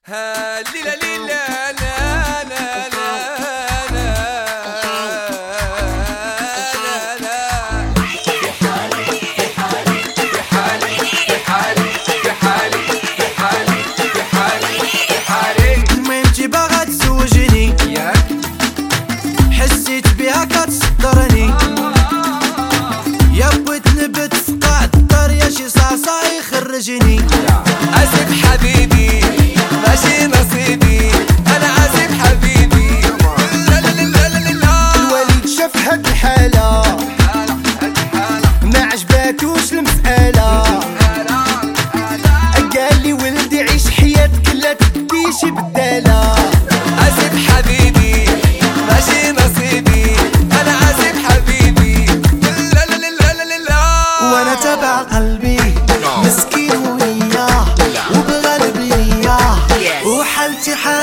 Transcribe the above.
ها ليلا ليلا لا لا لا لا لا لا في حالي في حالي في حالي في حالي في حالي في حالي في حالي في حالي ما انتي باغا تزوجني ياك حسيت بها كتصدرني يا بغيت نبت في قاع الدار يا شي صاصا يخرجني اسف حبيبي ماشي نصيبي انا اسف حبيبي لا لا لا لا لا الوالد شاف هاد الحالة ما عجباتوش المسألة قالي ولدي عيش حياتك لا تديش بدالة اسف حبيبي ماشي نصيبي انا اسف حبيبي لا لا لا لا لا وانا تبع قلبي مسكين وياه وبغلب لياه وحالتي حالة